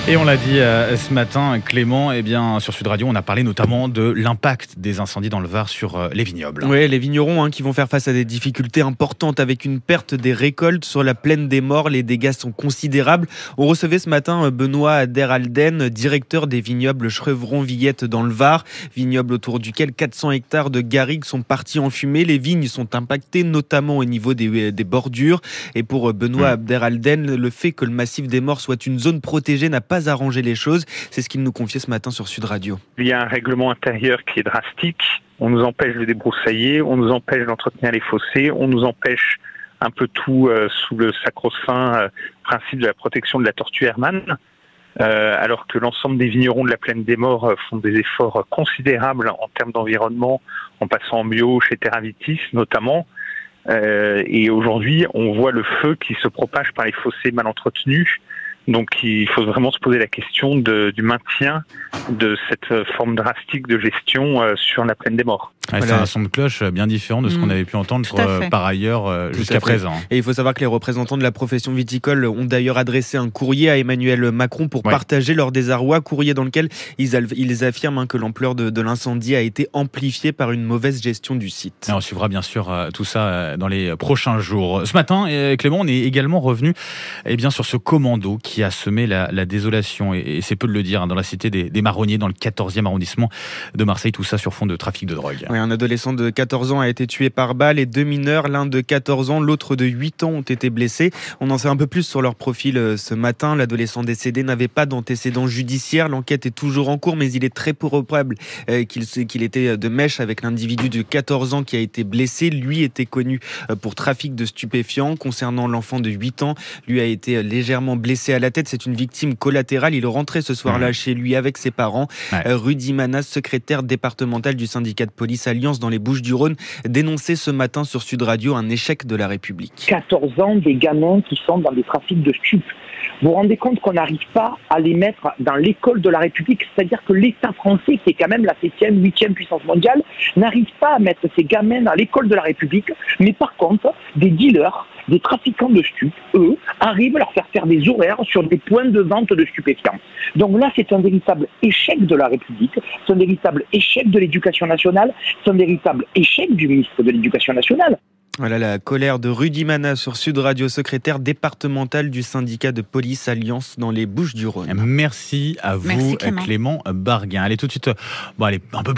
Et on l'a dit ce matin, Clément, sur Sud Radio, on a parlé notamment de l'impact des incendies dans le Var sur les vignobles. Oui, les vignerons qui vont faire face à des difficultés importantes avec une perte des récoltes sur la plaine des Morts. Les dégâts sont considérables. On recevait ce matin Benoît Ader-Alden, directeur des vignobles Chevrons-Villette dans le Var, vignoble autour duquel 400 hectares de garrigues sont partis en fumée. Les vignes sont impactées, notamment au niveau des bordures. Et pour Benoît Ader-Alden, le fait que le massif des Morts soit une zone protégée n'a pas arrangé les choses. C'est ce qu'il nous confiait ce matin sur Sud Radio. Il y a un règlement intérieur qui est drastique. On nous empêche de débroussailler, on nous empêche d'entretenir les fossés, on nous empêche un peu tout sous le sacro-saint principe de la protection de la tortue Hermann. Alors que l'ensemble des vignerons de la plaine des Morts font des efforts considérables en termes d'environnement, en passant en bio chez Terravitis notamment. Et aujourd'hui, on voit le feu qui se propage par les fossés mal entretenus. Donc il faut vraiment se poser la question du maintien de cette forme drastique de gestion sur la plaine des Morts. Ouais, c'est un son de cloche bien différent de ce qu'on avait pu entendre par ailleurs jusqu'à présent. Et il faut savoir que les représentants de la profession viticole ont d'ailleurs adressé un courrier à Emmanuel Macron pour partager leur désarroi, courrier dans lequel ils affirment que l'ampleur de l'incendie a été amplifiée par une mauvaise gestion du site. Et on suivra bien sûr tout ça dans les prochains jours. Ce matin, Clément, on est également revenu sur ce commando qui a semé la désolation, et c'est peu de le dire, dans la cité des Marronniers, dans le 14e arrondissement de Marseille, tout ça sur fond de trafic de drogue. Oui, un adolescent de 14 ans a été tué par balle et 2 mineurs, l'un de 14 ans, l'autre de 8 ans ont été blessés. On en sait un peu plus sur leur profil ce matin. L'adolescent décédé n'avait pas d'antécédents judiciaires. L'enquête est toujours en cours, mais il est très probable qu'il était de mèche avec l'individu de 14 ans qui a été blessé. Lui était connu pour trafic de stupéfiants. Concernant l'enfant de 8 ans, lui a été légèrement blessé à la tête. C'est une victime collatérale. Il rentrait ce soir-là chez lui avec ses parents. Rudy Manas, secrétaire départemental du syndicat de police Alliance dans les Bouches-du-Rhône, dénonçait ce matin sur Sud Radio un échec de la République. 14 ans, des gamins qui sont dans des trafics de stupes. Vous vous rendez compte qu'on n'arrive pas à les mettre dans l'école de la République, c'est-à-dire que l'État français, qui est quand même la 7e, 8e puissance mondiale, n'arrive pas à mettre ces gamins dans l'école de la République, mais par contre, des dealers, des trafiquants de stupes, eux, arrivent à leur faire des horaires sur des points de vente de stupéfiants. Donc là, c'est un véritable échec de la République, c'est un véritable échec de l'Éducation nationale, c'est un véritable échec du ministre de l'Éducation nationale. Voilà la colère de Rudy Manas sur Sud Radio, secrétaire départemental du syndicat de police Alliance dans les Bouches-du-Rhône. Merci à vous, Clément Barguin. Allez, tout de suite, un peu